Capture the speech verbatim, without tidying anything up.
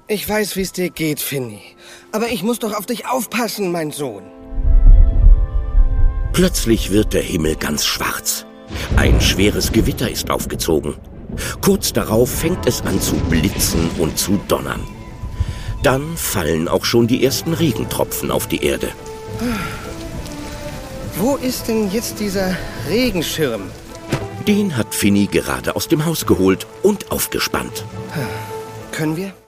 Ich weiß, wie es dir geht, Finny. Aber ich muss doch auf dich aufpassen, mein Sohn. Plötzlich wird der Himmel ganz schwarz. Ein schweres Gewitter ist aufgezogen. Kurz darauf fängt es an zu blitzen und zu donnern. Dann fallen auch schon die ersten Regentropfen auf die Erde. Wo ist denn jetzt dieser Regenschirm? Den hat Finny gerade aus dem Haus geholt und aufgespannt. Können wir?